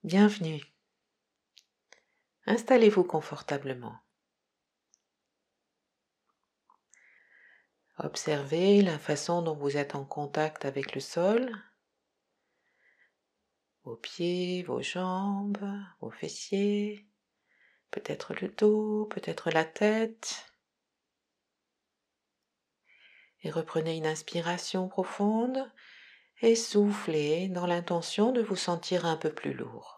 Bienvenue. Installez-vous confortablement. Observez la façon dont vous êtes en contact avec le sol, vos pieds, vos jambes, vos fessiers, peut-être le dos, peut-être la tête. Et reprenez une inspiration profonde et soufflez dans l'intention de vous sentir un peu plus lourd.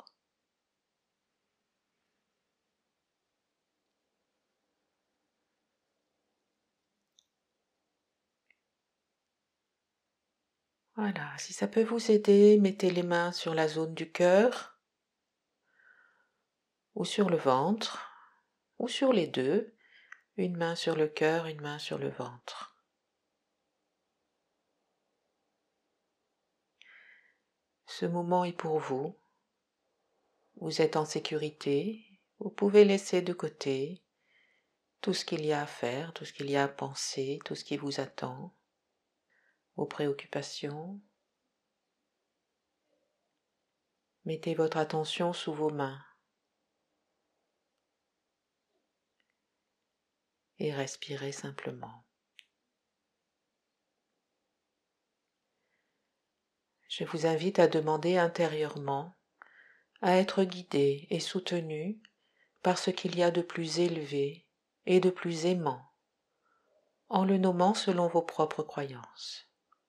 Voilà, si ça peut vous aider, mettez les mains sur la zone du cœur ou sur le ventre ou sur les deux, une main sur le cœur, une main sur le ventre. Ce moment est pour vous. Vous êtes en sécurité. Vous pouvez laisser de côté tout ce qu'il y a à faire, tout ce qu'il y a à penser, tout ce qui vous attend, vos préoccupations. Mettez votre attention sous vos mains et respirez simplement. Je vous invite à demander intérieurement à être guidé et soutenu par ce qu'il y a de plus élevé et de plus aimant, en le nommant selon vos propres croyances.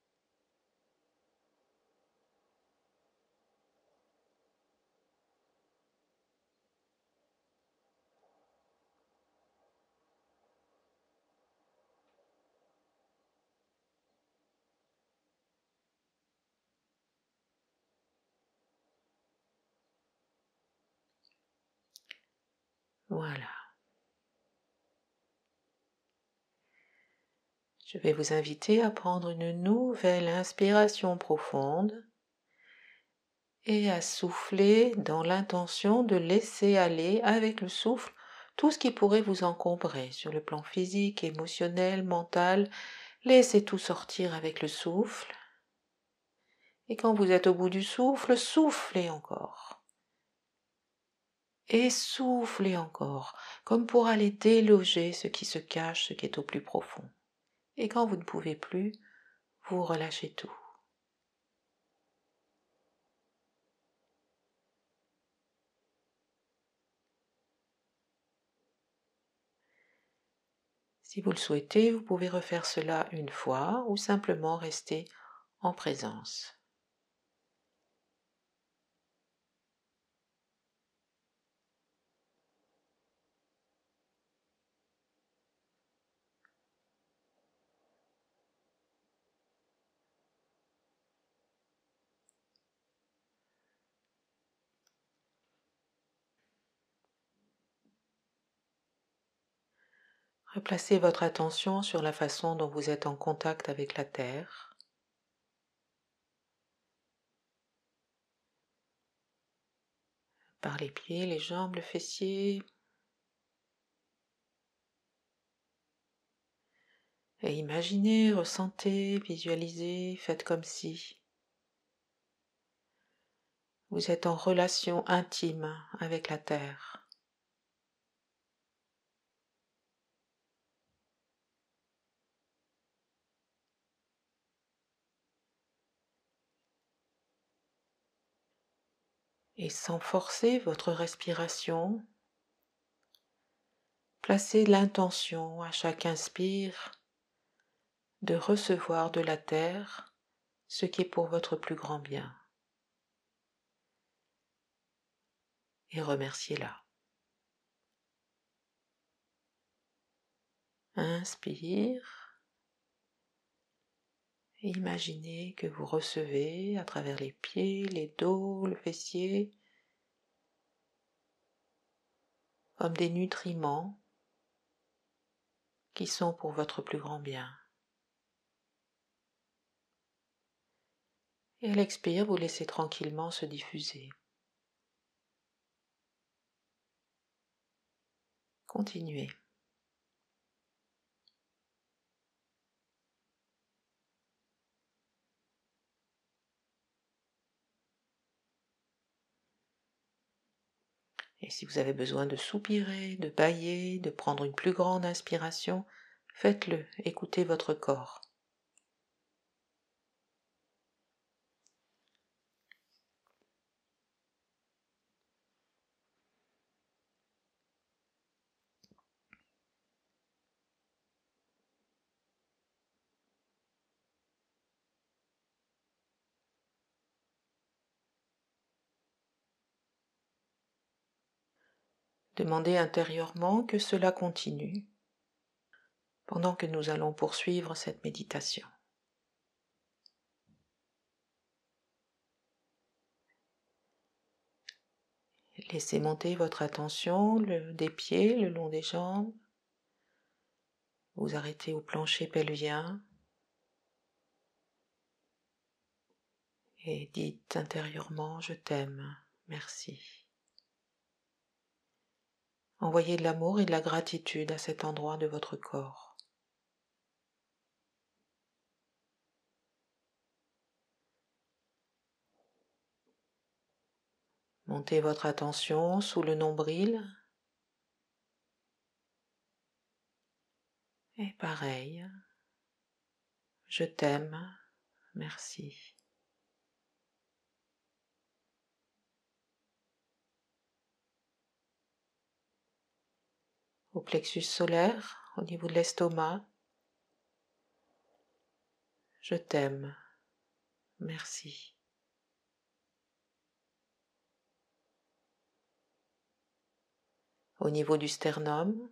Voilà. Je vais vous inviter à prendre une nouvelle inspiration profonde et à souffler dans l'intention de laisser aller avec le souffle tout ce qui pourrait vous encombrer sur le plan physique, émotionnel, mental. Laissez tout sortir avec le souffle. Et quand vous êtes au bout du souffle, soufflez encore. Et soufflez encore, comme pour aller déloger ce qui se cache, ce qui est au plus profond. Et quand vous ne pouvez plus, vous relâchez tout. Si vous le souhaitez, vous pouvez refaire cela une fois ou simplement rester en présence. Replacez votre attention sur la façon dont vous êtes en contact avec la terre. Par les pieds, les jambes, le fessier. Et imaginez, ressentez, visualisez, faites comme si vous êtes en relation intime avec la terre. Et sans forcer votre respiration, placez l'intention à chaque inspire de recevoir de la terre ce qui est pour votre plus grand bien. Et remerciez-la. Inspire. Et imaginez que vous recevez à travers les pieds, les dos, le fessier, comme des nutriments qui sont pour votre plus grand bien. Et à l'expire, vous laissez tranquillement se diffuser. Continuez. Et si vous avez besoin de soupirer, de bâiller, de prendre une plus grande inspiration, faites-le, écoutez votre corps. Demandez intérieurement que cela continue pendant que nous allons poursuivre cette méditation. Laissez monter votre attention des pieds le long des jambes. Vous arrêtez au plancher pelvien et dites intérieurement « Je t'aime, merci ». Envoyez de l'amour et de la gratitude à cet endroit de votre corps. Montez votre attention sous le nombril. Et pareil, je t'aime, merci. Au plexus solaire, au niveau de l'estomac, je t'aime, merci. Au niveau du sternum,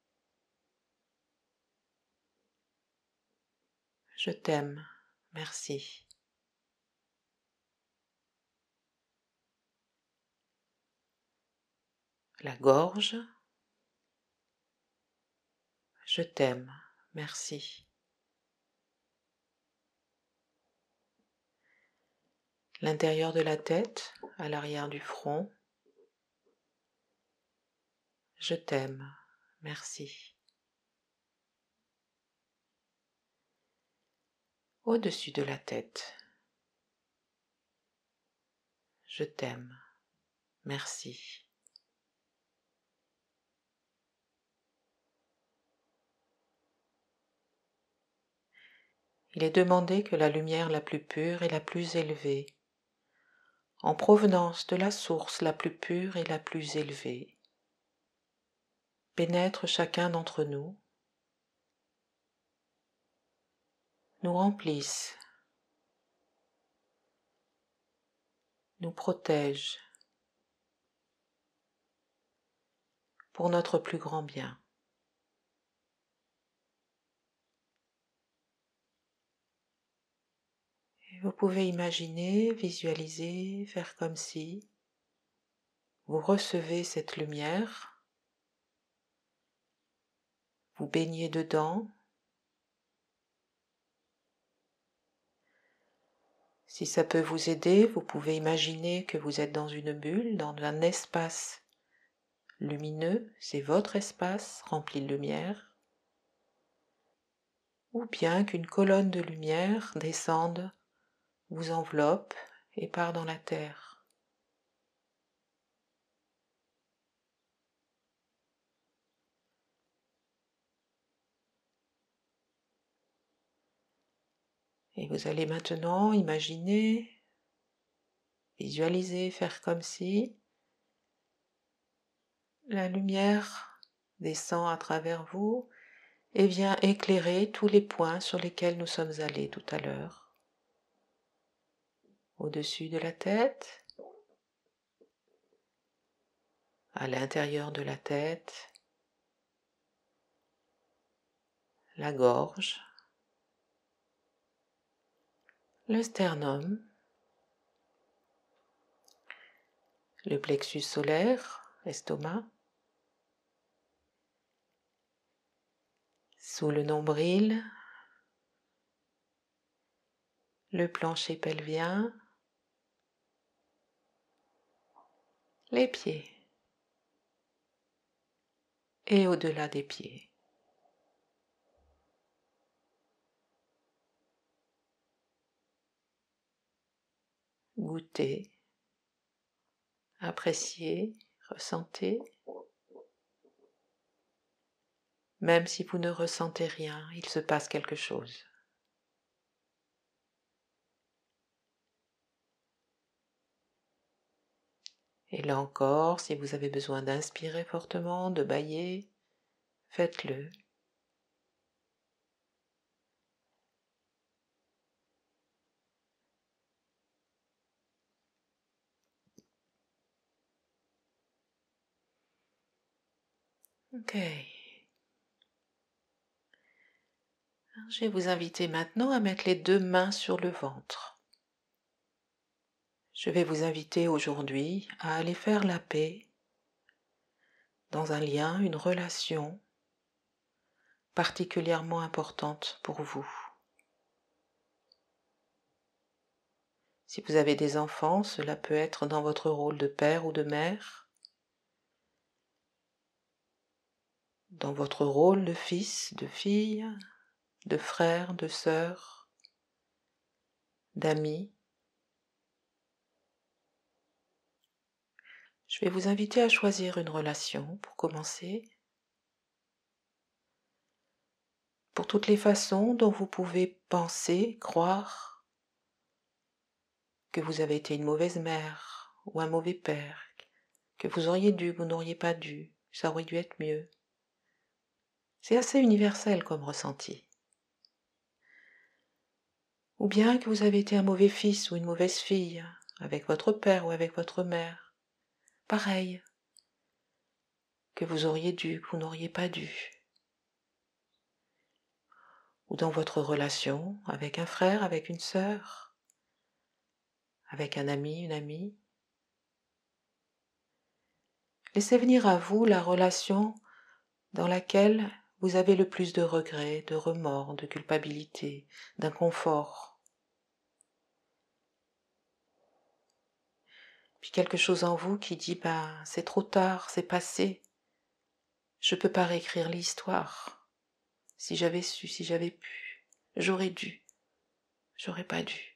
je t'aime, merci. La gorge, je t'aime, merci. L'intérieur de la tête, à l'arrière du front, je t'aime, merci. Au-dessus de la tête, je t'aime, merci. Il est demandé que la lumière la plus pure et la plus élevée, en provenance de la source la plus pure et la plus élevée, pénètre chacun d'entre nous, nous remplisse, nous protège pour notre plus grand bien. Et vous pouvez imaginer, visualiser, faire comme si vous recevez cette lumière, vous baignez dedans. Si ça peut vous aider, vous pouvez imaginer que vous êtes dans une bulle, dans un espace lumineux, c'est votre espace rempli de lumière, ou bien qu'une colonne de lumière descende, vous enveloppe et part dans la terre. Et vous allez maintenant imaginer, visualiser, faire comme si la lumière descend à travers vous et vient éclairer tous les points sur lesquels nous sommes allés tout à l'heure. Au-dessus de la tête, à l'intérieur de la tête, la gorge, le sternum, le plexus solaire, estomac, sous le nombril, le plancher pelvien, les pieds et au-delà des pieds. Goûtez, appréciez, Ressentez. Même si vous ne ressentez rien, il se passe quelque chose. Et là encore, si vous avez besoin d'inspirer fortement, de bâiller, faites-le. Ok. Alors, je vais vous inviter maintenant à mettre les 2 mains sur le ventre. Je vais vous inviter aujourd'hui à aller faire la paix dans un lien, une relation particulièrement importante pour vous. Si vous avez des enfants, cela peut être dans votre rôle de père ou de mère, dans votre rôle de fils, de fille, de frère, de sœur, d'ami. Je vais vous inviter à choisir une relation pour commencer, pour toutes les façons dont vous pouvez penser, croire que vous avez été une mauvaise mère ou un mauvais père, que vous auriez dû, vous n'auriez pas dû, ça aurait dû être mieux. C'est assez universel comme ressenti. Ou bien que vous avez été un mauvais fils ou une mauvaise fille avec votre père ou avec votre mère. Pareil, que vous auriez dû, que vous n'auriez pas dû. Ou dans votre relation avec un frère, avec une sœur, avec un ami, une amie. Laissez venir à vous la relation dans laquelle vous avez le plus de regrets, de remords, de culpabilité, d'inconfort. Puis quelque chose en vous qui dit c'est trop tard, c'est passé. Je ne peux pas réécrire l'histoire. Si j'avais su, si j'avais pu, j'aurais dû, j'aurais pas dû.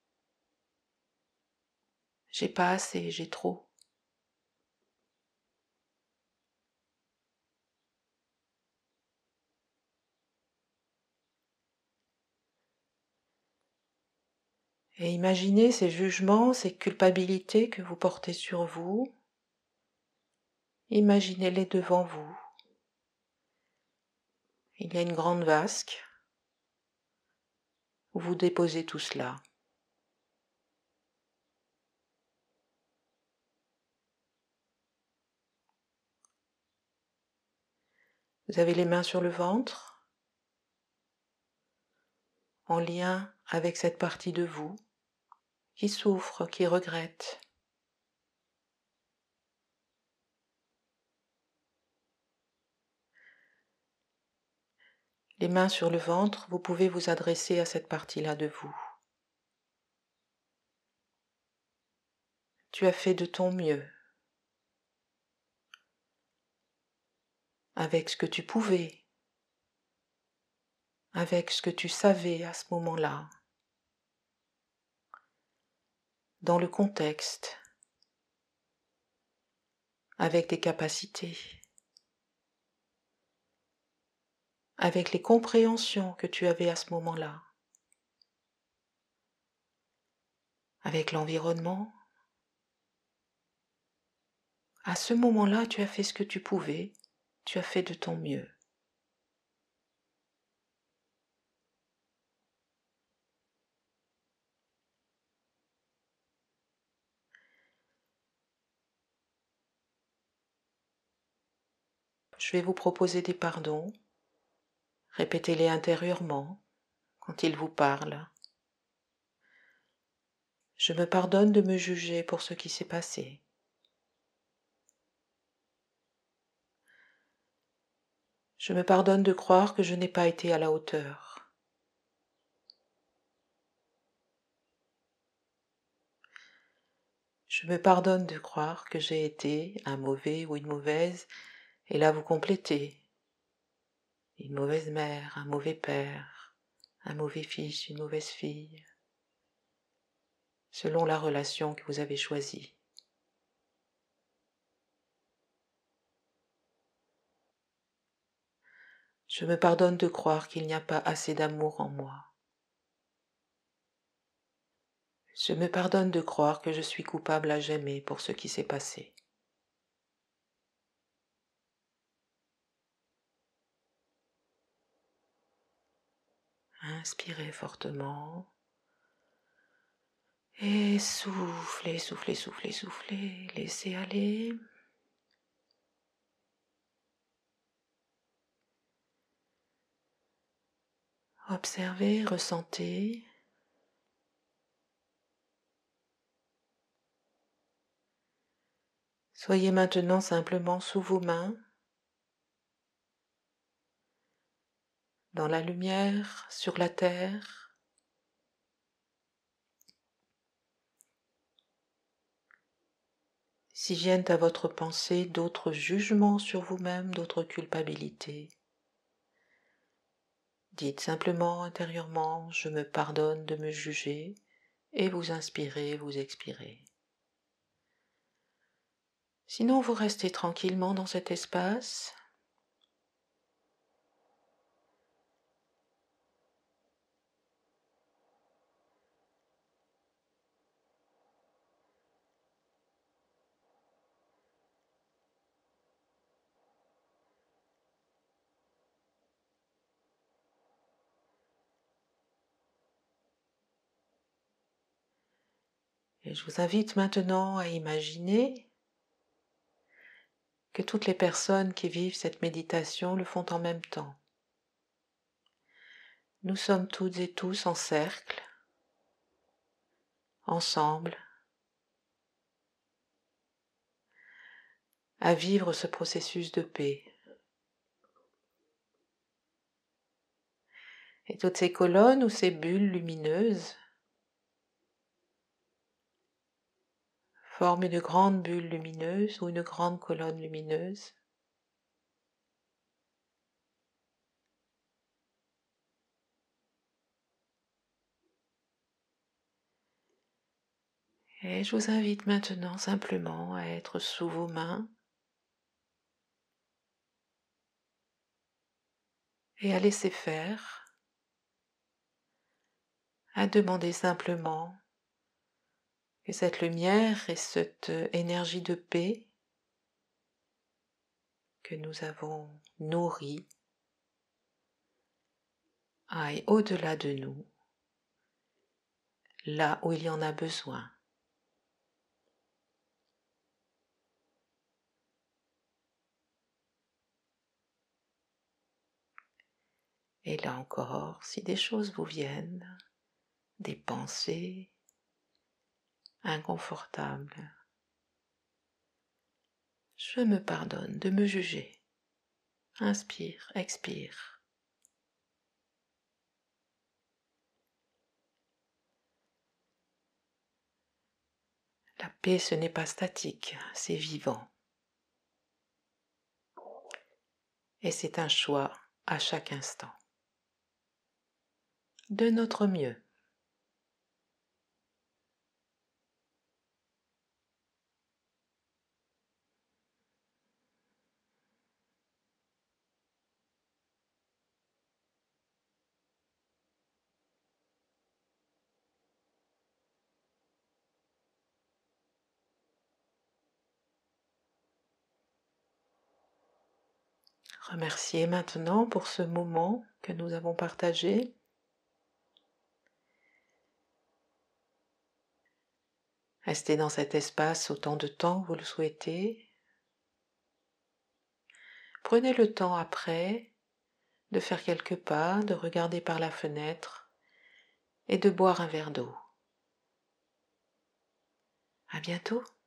J'ai pas assez, j'ai trop. Et imaginez ces jugements, ces culpabilités que vous portez sur vous. Imaginez-les devant vous. Il y a une grande vasque où vous déposez tout cela. Vous avez les mains sur le ventre, en lien avec cette partie de vous qui souffre, qui regrette. Les mains sur le ventre, vous pouvez vous adresser à cette partie-là de vous. Tu as fait de ton mieux, avec ce que tu pouvais, avec ce que tu savais à ce moment-là, dans le contexte, avec tes capacités, avec les compréhensions que tu avais à ce moment-là, avec l'environnement. À ce moment-là, tu as fait ce que tu pouvais, tu as fait de ton mieux. Je vais vous proposer des pardons, répétez-les intérieurement quand ils vous parlent. Je me pardonne de me juger pour ce qui s'est passé. Je me pardonne de croire que je n'ai pas été à la hauteur. Je me pardonne de croire que j'ai été un mauvais ou une mauvaise, et là vous complétez. Une mauvaise mère, un mauvais père, un mauvais fils, une mauvaise fille, selon la relation que vous avez choisie. Je me pardonne de croire qu'il n'y a pas assez d'amour en moi. Je me pardonne de croire que je suis coupable à jamais pour ce qui s'est passé. Inspirez fortement et soufflez, soufflez, soufflez, soufflez, laissez aller. Observez, ressentez. Soyez maintenant simplement sous vos mains, dans la lumière, sur la terre. Si viennent à votre pensée d'autres jugements sur vous-même, d'autres culpabilités, dites simplement intérieurement « Je me pardonne de me juger » et vous inspirez, vous expirez. Sinon, vous restez tranquillement dans cet espace. Et je vous invite maintenant à imaginer que toutes les personnes qui vivent cette méditation le font en même temps. Nous sommes toutes et tous en cercle, ensemble, à vivre ce processus de paix. Et toutes ces colonnes ou ces bulles lumineuses forment une grande bulle lumineuse ou une grande colonne lumineuse. Et je vous invite maintenant simplement à être sous vos mains et à laisser faire, à demander simplement que cette lumière et cette énergie de paix que nous avons nourrie aille au-delà de nous, là où il y en a besoin. Et là encore, si des choses vous viennent, des pensées inconfortables, je me pardonne de me juger. Inspire, expire. La paix, ce n'est pas statique, c'est vivant. Et c'est un choix à chaque instant. De notre mieux. Remerciez maintenant pour ce moment que nous avons partagé. Restez dans cet espace autant de temps que vous le souhaitez. Prenez le temps après de faire quelques pas, de regarder par la fenêtre et de boire un verre d'eau. À bientôt.